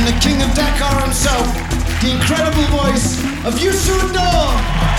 the king of Dakar himself, the incredible voice of Youssou N'Dour.